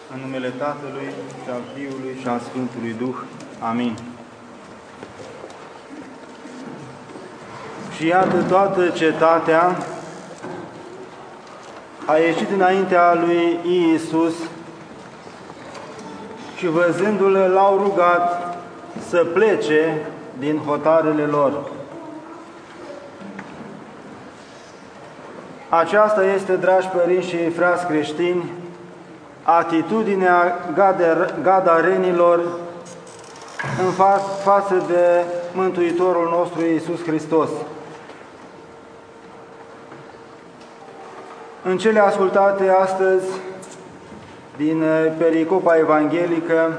În numele Tatălui și al Fiului și al Sfântului Duh. Amin. Și iată, toată cetatea a ieșit înaintea lui Iisus și văzându-l l-au rugat să plece din hotarele lor. Aceasta este, dragi părinți și frați creștini, atitudinea gadarenilor în față de Mântuitorul nostru Iisus Hristos. În cele ascultate astăzi din pericopa evanghelică,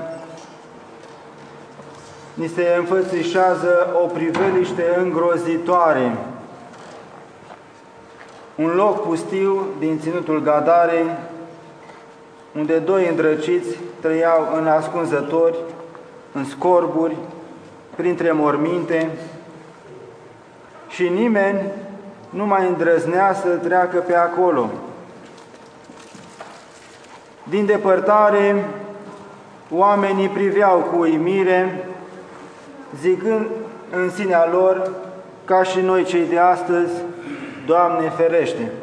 ni se înfățișează o priveliște îngrozitoare. Un loc pustiu din ținutul Gadarei, unde doi îndrăciți trăiau în ascunzători, în scorburi, printre morminte, și nimeni nu mai îndrăznea să treacă pe acolo. Din depărtare, oamenii priveau cu uimire, zicând în sinea lor, ca și noi cei de astăzi: Doamne ferește!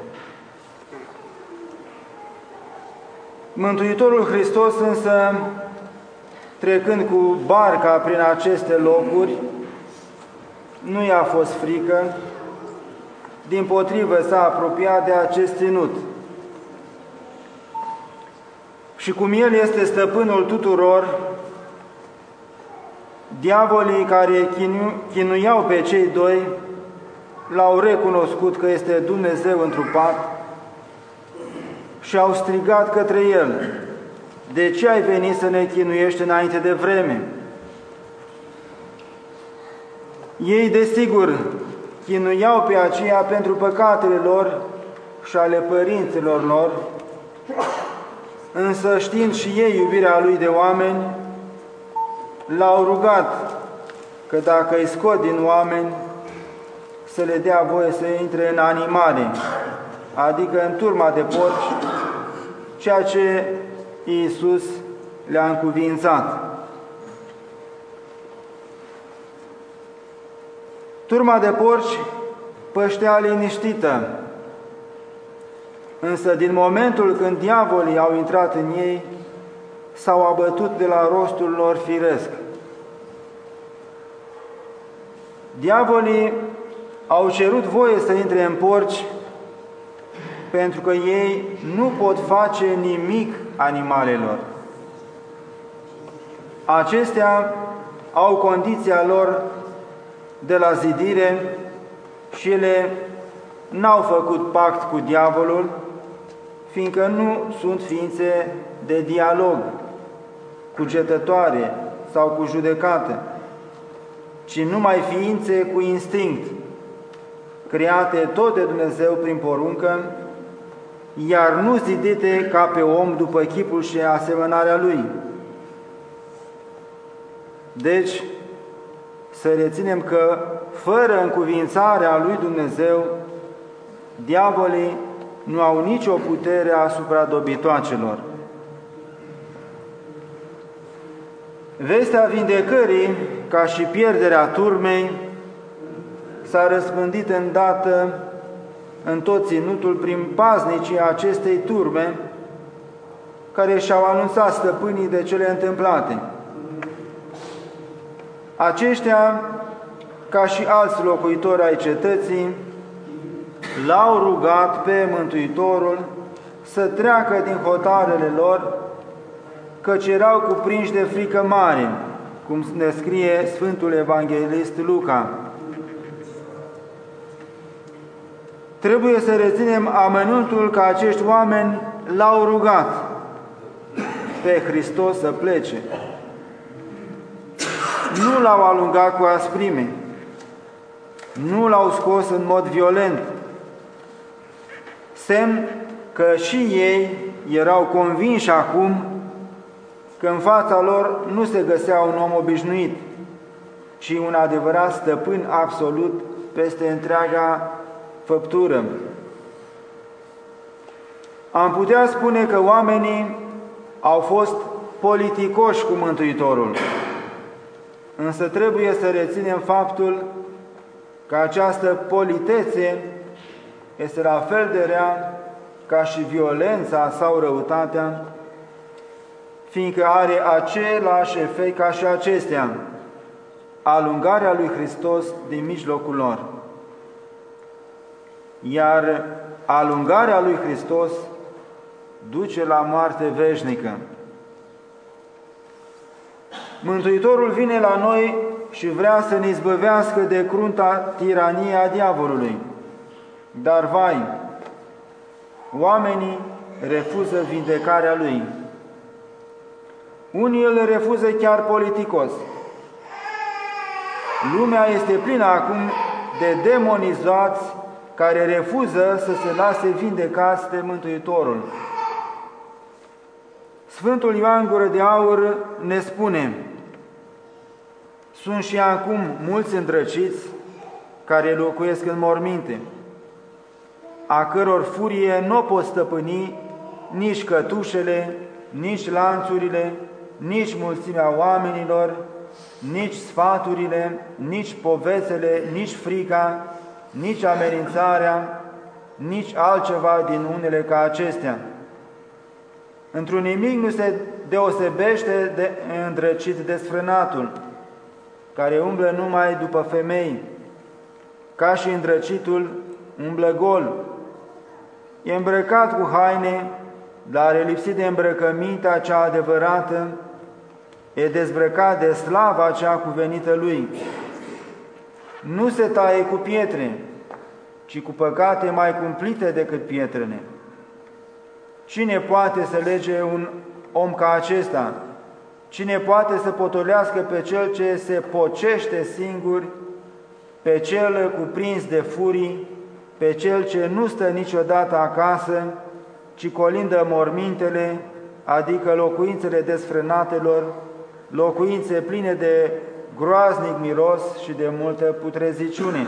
Mântuitorul Hristos însă, trecând cu barca prin aceste locuri, nu i-a fost frică, dimpotrivă s-a apropiat de acest ținut. Și cum El este stăpânul tuturor, diavolii care chinuiau pe cei doi l-au recunoscut că este Dumnezeu întrupat și au strigat către El: De ce ai venit să ne chinuiești înainte de vreme? Ei, desigur, chinuiau pe aceia pentru păcatele lor și ale părinților lor, însă știind și ei iubirea Lui de oameni, l-au rugat că dacă îi scot din oameni, să le dea voie să intre în animale, adică în turma de porci, ceea ce Iisus le-a încuviințat. Turma de porci păștea liniștită, însă din momentul când diavolii au intrat în ei, s-au abătut de la rostul lor firesc. Diavolii au cerut voie să intre în porci pentru că ei nu pot face nimic animalelor. Acestea au condiția lor de la zidire și ele n-au făcut pact cu diavolul, fiindcă nu sunt ființe de dialog, cugetătoare sau cu judecată, ci numai ființe cu instinct, create tot de Dumnezeu prin poruncă, iar nu zidite ca pe om după chipul și asemănarea Lui. Deci, să reținem că, fără încuvințarea Lui Dumnezeu, diavolii nu au nicio putere asupra dobitoacelor. Vestea vindecării, ca și pierderea turmei, s-a răspândit îndată în tot ținutul prin paznicii acestei turme, care și-au anunțat stăpânii de cele întâmplate. Aceștia, ca și alți locuitori ai cetății, l-au rugat pe Mântuitorul să treacă din hotarele lor, căci erau cuprinși de frică mare, cum ne scrie Sfântul Evanghelist Luca. Trebuie să reținem amănuntul că acești oameni l-au rugat pe Hristos să plece. Nu l-au alungat cu asprime, nu l-au scos în mod violent, semn că și ei erau convinși acum că în fața lor nu se găsea un om obișnuit, ci un adevărat stăpân absolut peste întreaga făptură. Am putea spune că oamenii au fost politicoși cu Mântuitorul. Însă trebuie să reținem faptul că această politețe este la fel de rea ca și violența sau răutatea, fiindcă are același efect ca și acestea, alungarea lui Hristos din mijlocul lor. Iar alungarea lui Hristos duce la moarte veșnică. Mântuitorul vine la noi și vrea să ne izbăvească de crunta tiranie a diavolului. Dar vai, oamenii refuză vindecarea lui. Unii îl refuză chiar politicos. Lumea este plină acum de demonizați care refuză să se lase vindecați de Mântuitorul. Sfântul Ioan Gură de Aur ne spune: sunt și acum mulți îndrăciți care locuiesc în morminte, a căror furie nu pot stăpâni nici cătușele, nici lanțurile, nici mulțimea oamenilor, nici sfaturile, nici povețele, nici frica, nici amenințarea, nici altceva din unele ca acestea. Într-un nimic nu se deosebește de îndrăcit desfrânatul, care umblă numai după femei, ca și îndrăcitul umblă gol. E îmbrăcat cu haine, dar e lipsit de îmbrăcămintea cea adevărată, e dezbrăcat de slava cea cuvenită lui. Nu se taie cu pietre, ci cu păcate mai cumplite decât pietrele. Cine poate să lege un om ca acesta? Cine poate să potolească pe cel ce se pocește singur, pe cel cuprins de furii, pe cel ce nu stă niciodată acasă, ci colindă mormintele, adică locuințele desfrânatelor, locuințe pline de groaznic miros și de multă putreziciune?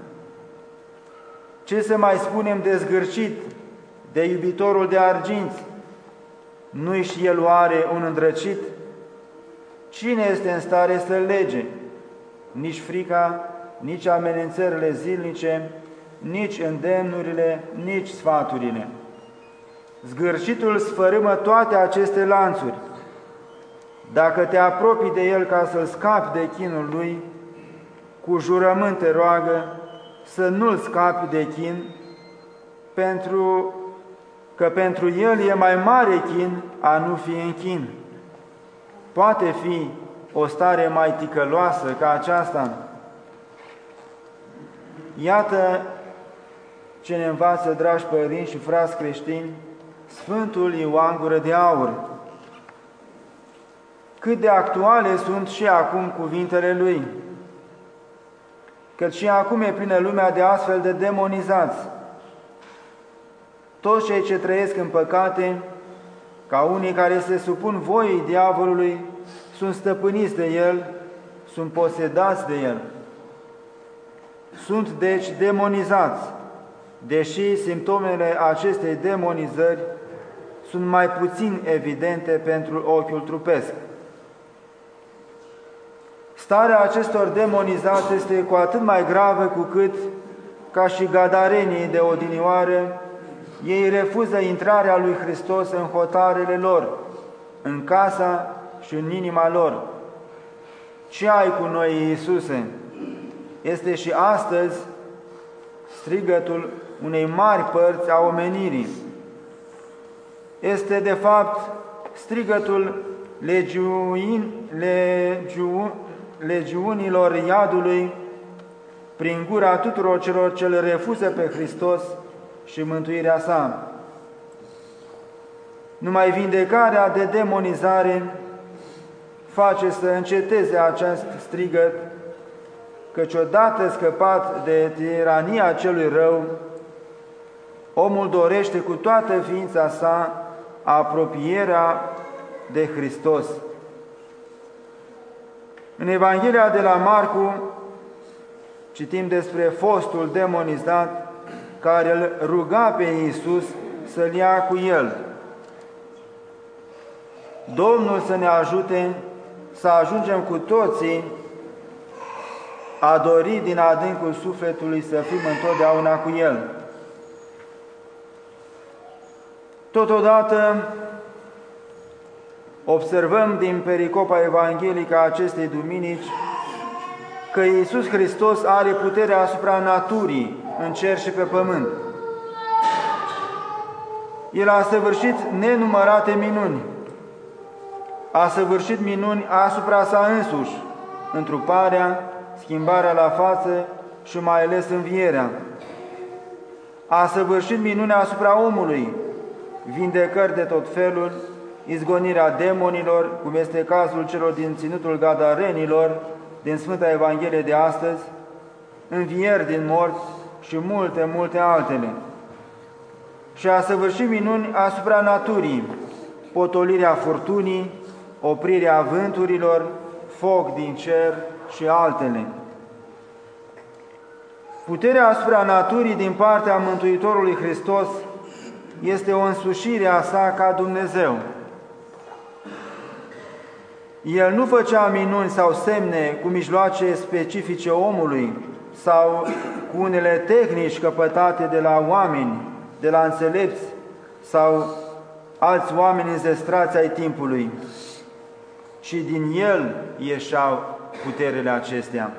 Ce să mai spunem de zgârcit, de iubitorul de arginți? Nu-i și el oare un îndrăcit? Cine este în stare să-l lege? Nici frica, nici amenințările zilnice, nici îndemnurile, nici sfaturile. Zgârcitul sfărâmă toate aceste lanțuri. Dacă te apropii de el ca să-l scapi de chinul lui, cu jurământ te roagă să nu-l scapi de chin, pentru că pentru el e mai mare chin a nu fi în chin. Poate fi o stare mai ticăloasă ca aceasta? Iată ce ne învață, dragi părinți și frați creștini, Sfântul Ioan Gură de Aur. Cât de actuale sunt și acum cuvintele lui, căci și acum e plină lumea de astfel de demonizați. Toți cei ce trăiesc în păcate, ca unii care se supun voii diavolului, sunt stăpâniți de el, sunt posedați de el. Sunt deci demonizați, deși simptomele acestei demonizări sunt mai puțin evidente pentru ochiul trupesc. Starea acestor demonizați este cu atât mai gravă cu cât, ca și gadarenii de odinioară, ei refuză intrarea lui Hristos în hotarele lor, în casa și în inima lor. Ce ai cu noi, Iisuse? Este și astăzi strigătul unei mari părți a omenirii. Este, de fapt, strigătul legiunilor iadului prin gura tuturor celor ce le refuză pe Hristos și mântuirea sa. Numai vindecarea de demonizare face să înceteze acest strigăt, căci odată scăpat de tirania celui rău, omul dorește cu toată ființa sa apropierea de Hristos. În Evanghelia de la Marcu citim despre fostul demonizat care îl ruga pe Iisus să-l ia cu el. Domnul să ne ajute să ajungem cu toții a dori din adâncul sufletului să fim întotdeauna cu El. Totodată, observăm din pericopa evanghelică a acestei duminici că Iisus Hristos are puterea asupra naturii în cer și pe pământ. El a săvârșit nenumărate minuni. A săvârșit minuni asupra sa însuși, întruparea, schimbarea la față și mai ales învierea. A săvârșit minuni asupra omului, vindecări de tot felul, izgonirea demonilor, cum este cazul celor din ținutul Gadarenilor, din Sfânta Evanghelie de astăzi, învieri din morți și multe, multe altele. Și a săvârșit minuni asupra naturii, potolirea furtunii, oprirea vânturilor, foc din cer și altele. Puterea asupra naturii din partea Mântuitorului Hristos este o însușire a sa ca Dumnezeu. El nu făcea minuni sau semne cu mijloace specifice omului sau cu unele tehnici căpătate de la oameni, de la înțelepți sau alți oameni înzestrați ai timpului, ci din El ieșeau puterile acestea.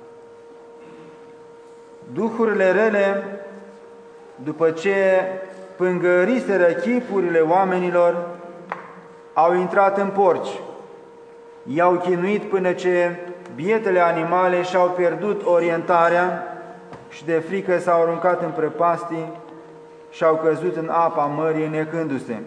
Duhurile rele, după ce pângăriseră chipurile oamenilor, au intrat în porci. I-au chinuit până ce bietele animale și-au pierdut orientarea și de frică s-au aruncat în prăpastii și au căzut în apa mării înecându-se.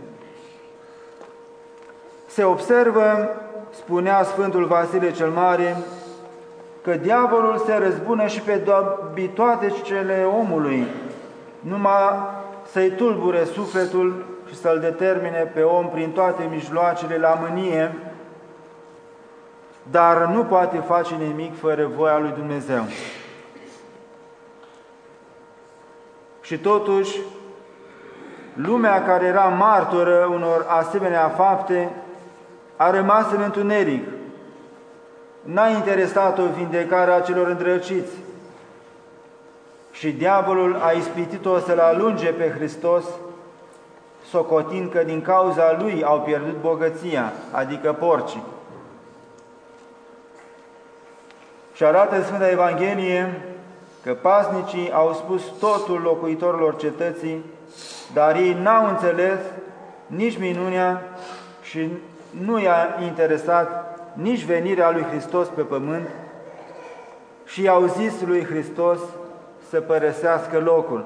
Se observă, spunea Sfântul Vasile cel Mare, că diavolul se răzbună și pe toate omului, numai să-i tulbure sufletul și să-l determine pe om prin toate mijloacele la mânie, dar nu poate face nimic fără voia lui Dumnezeu. Și totuși, lumea care era martoră unor asemenea fapte a rămas în întuneric. N-a interesat-o vindecarea celor îndrăciți și diavolul a ispitit-o să-L alunge pe Hristos, socotind că din cauza Lui au pierdut bogăția, adică porcii. Și arată Sfânta Evanghelie că pasnicii au spus totul locuitorilor cetății, dar ei n-au înțeles nici minunea și nu i-a interesat nici venirea lui Hristos pe pământ și i-au zis lui Hristos să părăsească locul.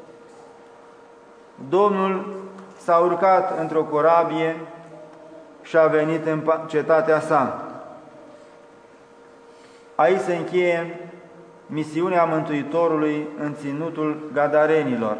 Domnul s-a urcat într-o corabie și a venit în cetatea sa. Aici se încheie misiunea Mântuitorului în ținutul Gadarenilor.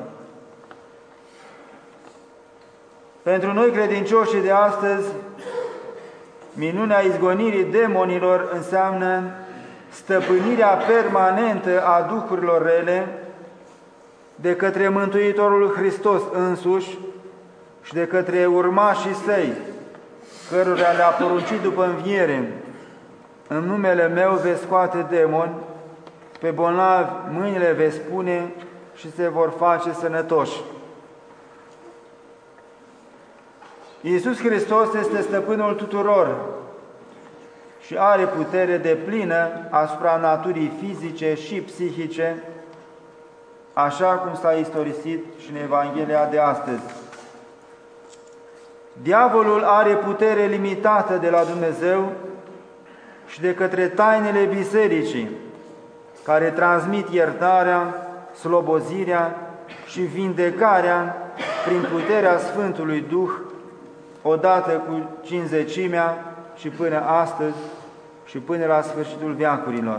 Pentru noi credincioșii de astăzi, minunea izgonirii demonilor înseamnă stăpânirea permanentă a duhurilor rele de către Mântuitorul Hristos însuși și de către urmașii săi, cărora le-a poruncit după înviere: în numele meu veți scoate demoni, pe bolnavi mâinile veți pune și se vor face sănătoși. Iisus Hristos este stăpânul tuturor și are putere deplină asupra naturii fizice și psihice, așa cum s-a istorisit și în Evanghelia de astăzi. Diavolul are putere limitată de la Dumnezeu și de către tainele bisericii, care transmit iertarea, slobozirea și vindecarea prin puterea Sfântului Duh, odată cu cincizecimea și până astăzi și până la sfârșitul veacurilor.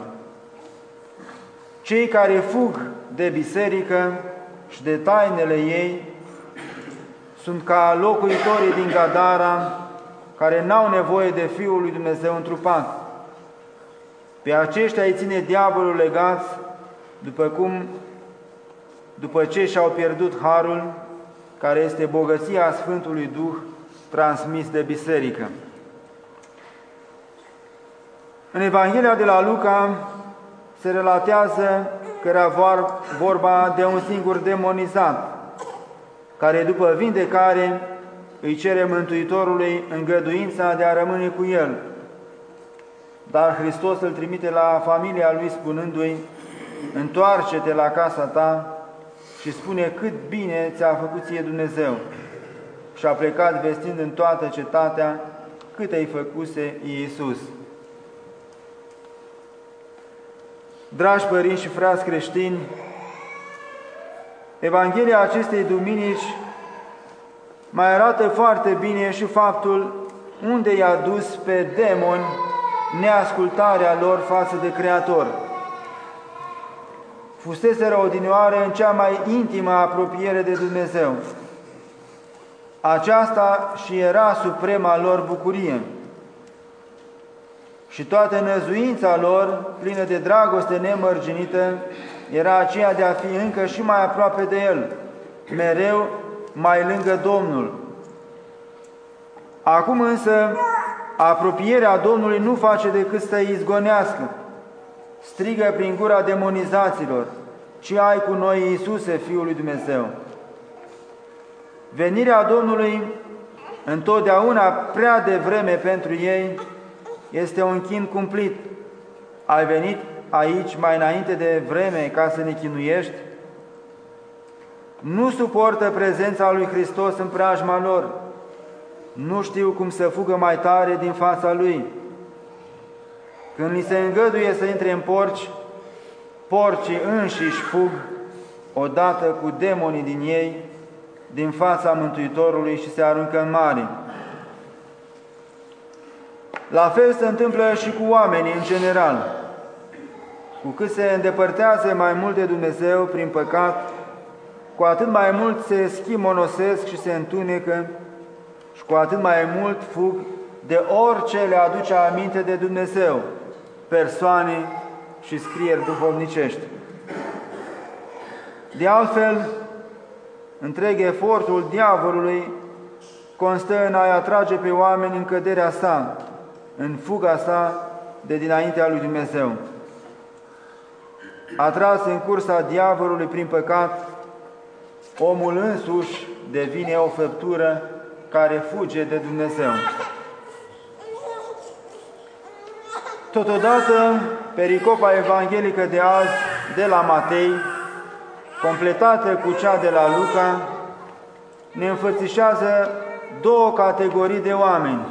Cei care fug de biserică și de tainele ei sunt ca locuitorii din Gadara, care n-au nevoie de Fiul lui Dumnezeu întrupat. Pe aceștia îi ține diavolul legați, după ce și-au pierdut harul, care este bogăția Sfântului Duh transmis de biserică. În Evanghelia de la Luca se relatează că era vorba de un singur demonizat, care după vindecare îi cere Mântuitorului îngăduința de a rămâne cu el. Dar Hristos îl trimite la familia lui spunându-i: întoarce-te la casa ta și spune cât bine ți-a făcut ție Dumnezeu. Și a plecat vestind în toată cetatea cât îi făcuse Iisus. Dragi părinți și frați creștini, Evanghelia acestei duminici mai arată foarte bine și faptul unde i-a dus pe demoni neascultarea lor față de Creator. Fuseseră odinioară în cea mai intimă apropiere de Dumnezeu. Aceasta și era suprema lor bucurie. Și toată năzuința lor, plină de dragoste nemărginită, era aceea de a fi încă și mai aproape de El, mereu mai lângă Domnul. Acum însă, apropierea Domnului nu face decât să îi izgonească. Strigă prin gura demonizaților: ce ai cu noi, Iisuse, Fiul lui Dumnezeu? Venirea Domnului, întotdeauna prea devreme pentru ei, este un chin cumplit. Ai venit aici mai înainte de vreme ca să ne chinuiești? Nu suportă prezența lui Hristos în preajma lor. Nu știu cum să fugă mai tare din fața Lui. Când li se îngăduie să intre în porci, porcii înșiși fug odată cu demonii din ei din fața Mântuitorului și se aruncă în mare. La fel se întâmplă și cu oamenii în general. Cu cât se îndepărtează mai mult de Dumnezeu prin păcat, cu atât mai mult se schimonosesc și se întunecă și cu atât mai mult fug de orice le aduce aminte de Dumnezeu, persoane și scrieri duhovnicești. De altfel, întreg efortul diavolului constă în a-i atrage pe oameni în căderea sa, în fuga sa de dinaintea lui Dumnezeu. Atras în cursa diavolului prin păcat, omul însuși devine o făptură care fuge de Dumnezeu. Totodată, pericopa evanghelică de azi de la Matei, completată cu cea de la Luca, ne înfățișează două categorii de oameni.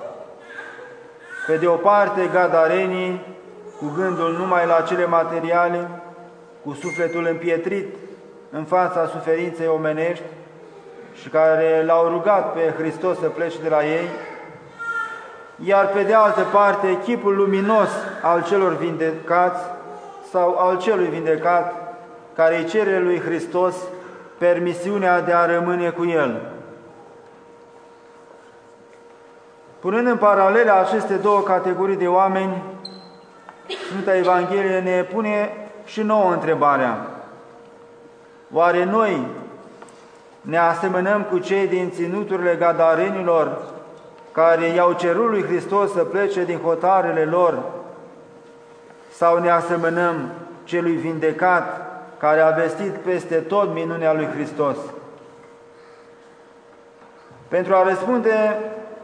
Pe de o parte, gadarenii, cu gândul numai la cele materiale, cu sufletul împietrit în fața suferinței omenești și care l-au rugat pe Hristos să plece de la ei, iar pe de altă parte, chipul luminos al celor vindecați sau al celui vindecat, care îi cere lui Hristos permisiunea de a rămâne cu El. Punând în paralele aceste două categorii de oameni, Sfânta Evanghelie ne pune și nouă întrebarea: oare noi ne asemănăm cu cei din ținuturile gadarenilor care i-au cerut lui Hristos să plece din hotarele lor, sau ne asemănăm celui vindecat care a vestit peste tot minunea lui Hristos? Pentru a răspunde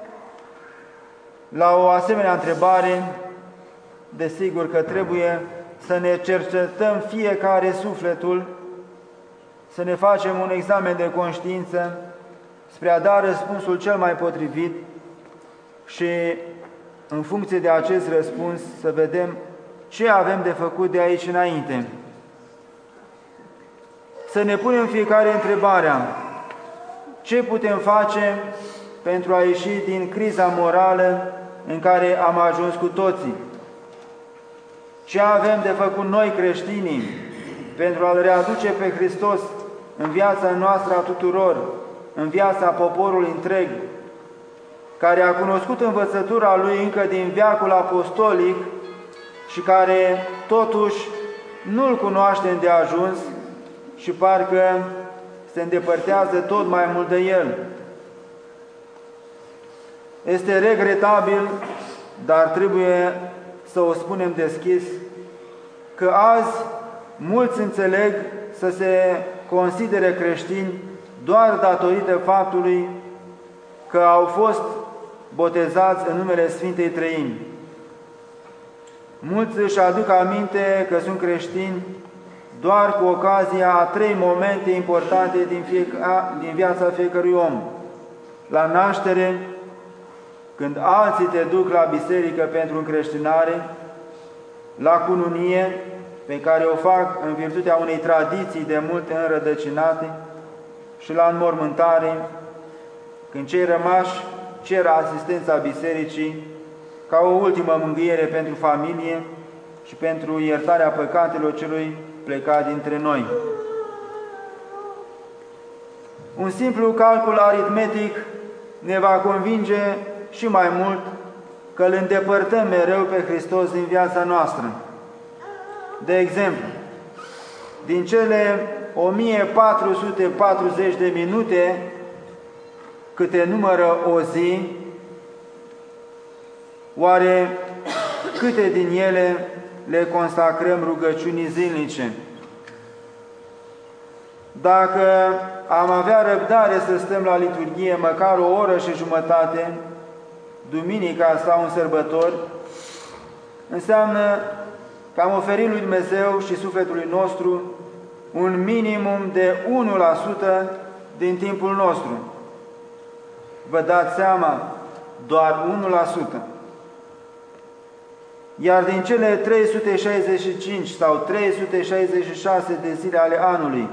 la o asemenea întrebare, desigur că trebuie să ne cercetăm fiecare sufletul, să ne facem un examen de conștiință spre a da răspunsul cel mai potrivit și, în funcție de acest răspuns, să vedem ce avem de făcut de aici înainte. Să ne punem fiecare întrebarea: ce putem face pentru a ieși din criza morală în care am ajuns cu toții? Ce avem de făcut noi creștinii pentru a-L readuce pe Hristos în viața noastră a tuturor, în viața poporului întreg, care a cunoscut învățătura Lui încă din veacul apostolic și care totuși nu-L cunoaște îndeajuns și parcă se îndepărtează tot mai mult de El? Este regretabil, dar trebuie să o spunem deschis, că azi mulți înțeleg să se considere creștini doar datorită faptului că au fost botezați în numele Sfintei Treimi. Mulți își aduc aminte că sunt creștini doar cu ocazia a 3 momente importante din viața fiecărui om. La naștere, când alții te duc la biserică pentru încreștinare, la cununie, pe care o fac în virtutea unei tradiții de mult înrădăcinate, și la înmormântare, când cei rămași cer asistența bisericii ca o ultimă mângâiere pentru familie și pentru iertarea păcatelor celui plecat dintre noi. Un simplu calcul aritmetic ne va convinge și mai mult că îl îndepărtăm mereu pe Hristos din viața noastră. De exemplu, din cele 1440 de minute câte numără o zi, oare câte din ele le consacrăm rugăciunii zilnice? Dacă am avea răbdare să stăm la liturghie măcar o oră și jumătate, duminica sau în sărbători, înseamnă că am oferit lui Dumnezeu și sufletului nostru un minimum de 1% din timpul nostru. Vă dați seama? Doar 1%. Iar din cele 365 sau 366 de zile ale anului,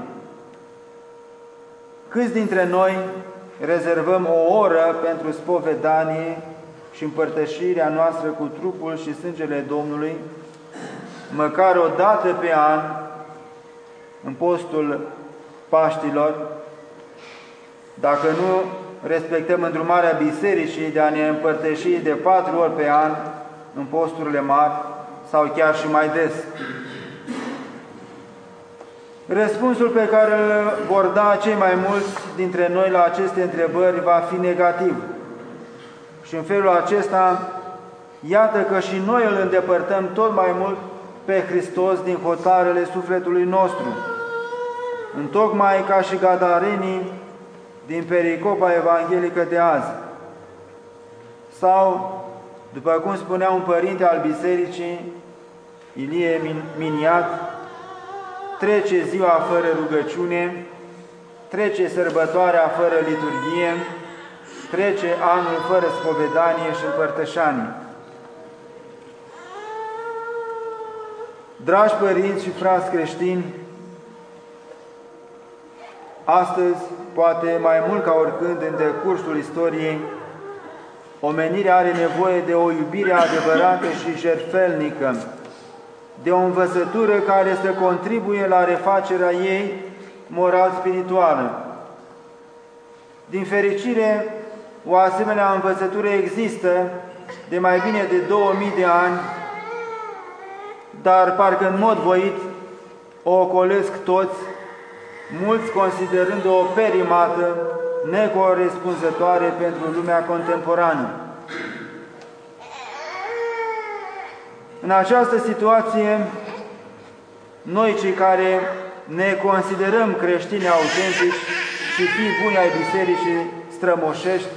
câți dintre noi rezervăm o oră pentru spovedanie și împărtășirea noastră cu trupul și sângele Domnului, măcar o dată pe an, în postul Paștilor, dacă nu respectăm îndrumarea bisericii de a ne împărtăși de 4 ori pe an în posturile mari sau chiar și mai des? Răspunsul pe care îl vor da cei mai mulți dintre noi la aceste întrebări va fi negativ. Și în felul acesta, iată că și noi îl îndepărtăm tot mai mult pe Hristos din hotarele sufletului nostru, întocmai ca și gadarenii din pericopa evanghelică de azi. Sau, după cum spunea un părinte al bisericii, Ilie Miniat, trece ziua fără rugăciune, trece sărbătoarea fără liturghie, trece anul fără spovedanie și împărtășanie. Dragi părinți și frați creștini, astăzi, poate mai mult ca oricând în decursul istoriei, omenirea are nevoie de o iubire adevărată și jertfelnică, de o învățătură care să contribuie la refacerea ei moral-spirituală. Din fericire, o asemenea învățătură există de mai bine de 2000 de ani, dar parcă în mod voit o ocolesc toți, mulți considerând-o o perimată necorespunzătoare pentru lumea contemporană. În această situație, noi cei care ne considerăm creștini autentici și fii buni ai bisericii strămoșești,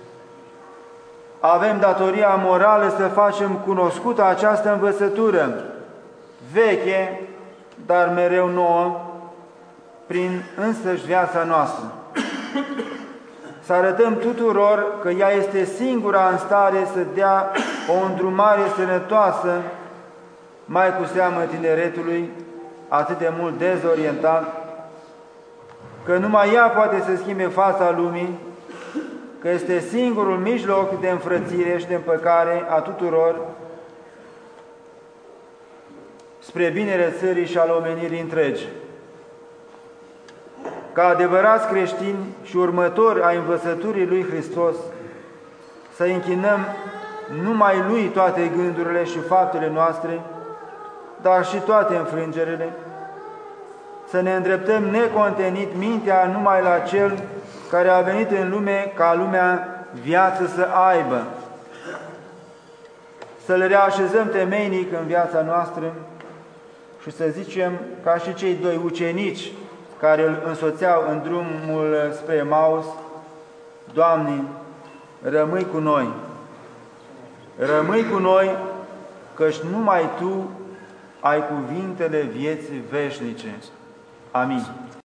avem datoria morală să facem cunoscută această învățătură, veche, dar mereu nouă, prin însăși viața noastră. Să arătăm tuturor că ea este singura în stare să dea o îndrumare sănătoasă, mai cu seamă tineretului, atât de mult dezorientat, că numai ea poate să schimbe fața lumii, că este singurul mijloc de înfrățire și de împăcare a tuturor spre binele țării și al omenirii întregi. Ca adevărați creștini și următori ai învățăturii lui Hristos, să închinăm numai Lui toate gândurile și faptele noastre, dar și toate înfrângerile, să ne îndreptăm necontenit mintea numai la Cel care a venit în lume ca lumea viață să aibă, să le reașezăm temeinic în viața noastră și să zicem ca și cei doi ucenici care îl însoțeau în drumul spre Emaus: Doamne, rămâi cu noi, rămâi cu noi, căci numai Tu ai cuvintele vieții veșnice. Amin.